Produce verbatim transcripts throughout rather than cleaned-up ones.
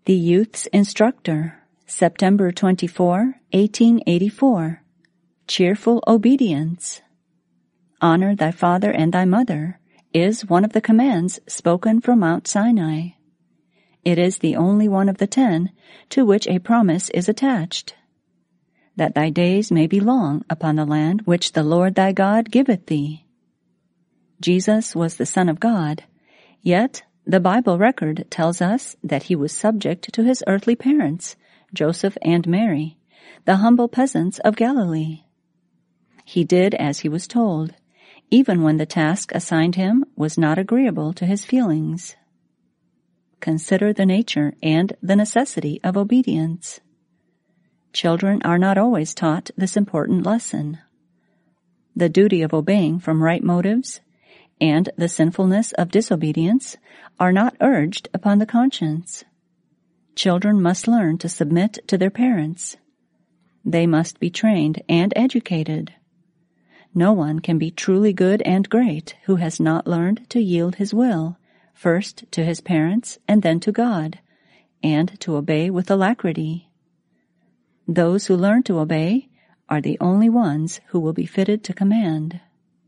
The Youth's Instructor, September twenty-fourth, eighteen eighty-four. Cheerful Obedience. Honor thy father and thy mother is one of the commands spoken from Mount Sinai. It is the only one of the ten to which a promise is attached, that thy days may be long upon the land which the Lord thy God giveth thee. Jesus was the Son of God, yet the Bible record tells us that he was subject to his earthly parents, Joseph and Mary, the humble peasants of Galilee. He did as he was told, even when the task assigned him was not agreeable to his feelings. Consider the nature and the necessity of obedience. Children are not always taught this important lesson. The duty of obeying from right motives and the sinfulness of disobedience are not urged upon the conscience. Children must learn to submit to their parents. They must be trained and educated. No one can be truly good and great who has not learned to yield his will, first to his parents and then to God, and to obey with alacrity. Those who learn to obey are the only ones who will be fitted to command.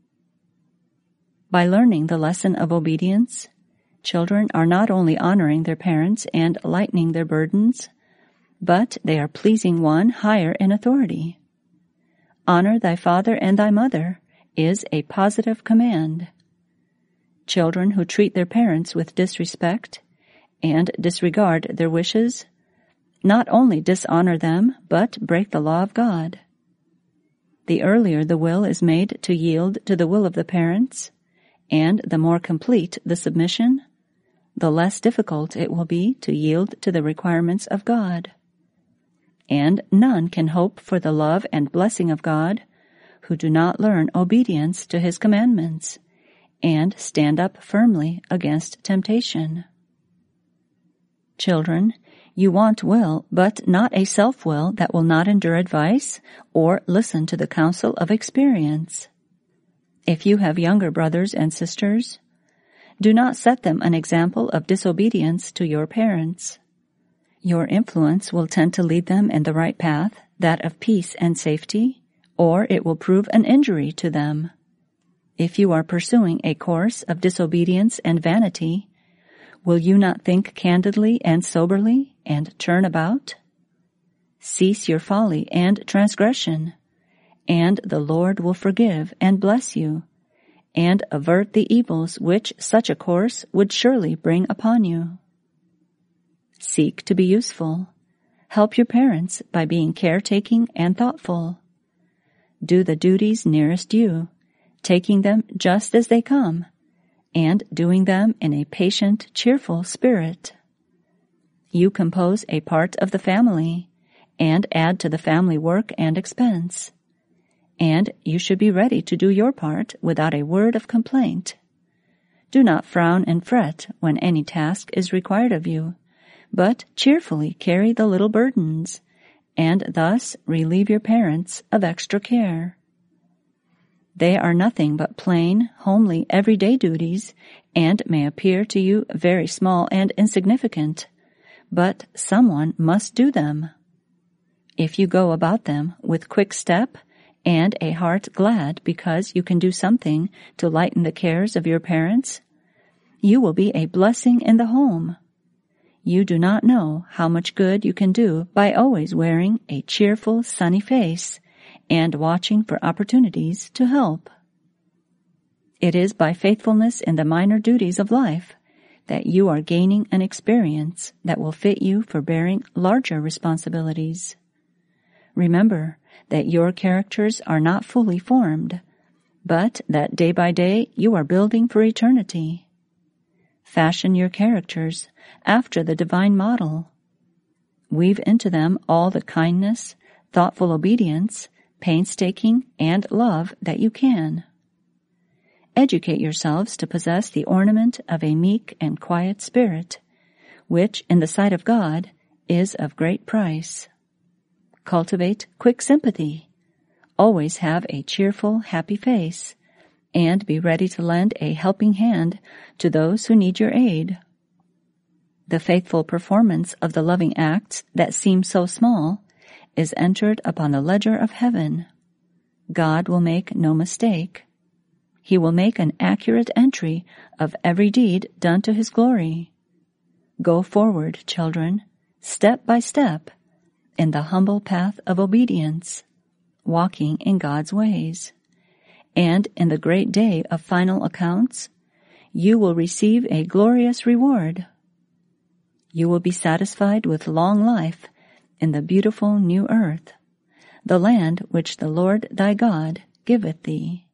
By learning the lesson of obedience, children are not only honoring their parents and lightening their burdens, but they are pleasing one higher in authority. Honor thy father and thy mother is a positive command. Children who treat their parents with disrespect and disregard their wishes not only dishonor them, but break the law of God. The earlier the will is made to yield to the will of the parents, and the more complete the submission, the less difficult it will be to yield to the requirements of God. And none can hope for the love and blessing of God who do not learn obedience to his commandments and stand up firmly against temptation. Children, you want will, but not a self-will that will not endure advice or listen to the counsel of experience. If you have younger brothers and sisters, do not set them an example of disobedience to your parents. Your influence will tend to lead them in the right path, that of peace and safety, or it will prove an injury to them. If you are pursuing a course of disobedience and vanity, will you not think candidly and soberly and turn about? Cease your folly and transgression, and the Lord will forgive and bless you, and avert the evils which such a course would surely bring upon you. Seek to be useful. Help your parents by being caretaking and thoughtful. Do the duties nearest you, taking them just as they come, and doing them in a patient, cheerful spirit. You compose a part of the family, and add to the family work and expense, and you should be ready to do your part without a word of complaint. Do not frown and fret when any task is required of you, but cheerfully carry the little burdens, and thus relieve your parents of extra care. They are nothing but plain, homely, everyday duties, and may appear to you very small and insignificant, but someone must do them. If you go about them with quick step and a heart glad because you can do something to lighten the cares of your parents, you will be a blessing in the home. You do not know how much good you can do by always wearing a cheerful, sunny face and watching for opportunities to help. It is by faithfulness in the minor duties of life that you are gaining an experience that will fit you for bearing larger responsibilities. Remember that your characters are not fully formed, but that day by day you are building for eternity. Fashion your characters after the divine model. Weave into them all the kindness, thoughtful obedience, painstaking, and love that you can. Educate yourselves to possess the ornament of a meek and quiet spirit, which, in the sight of God, is of great price. Cultivate quick sympathy. Always have a cheerful, happy face, and be ready to lend a helping hand to those who need your aid. The faithful performance of the loving acts that seem so small is entered upon the ledger of heaven. God will make no mistake. He will make an accurate entry of every deed done to His glory. Go forward, children, step by step, in the humble path of obedience, walking in God's ways. And in the great day of final accounts, you will receive a glorious reward. You will be satisfied with long life in the beautiful new earth, the land which the Lord thy God giveth thee.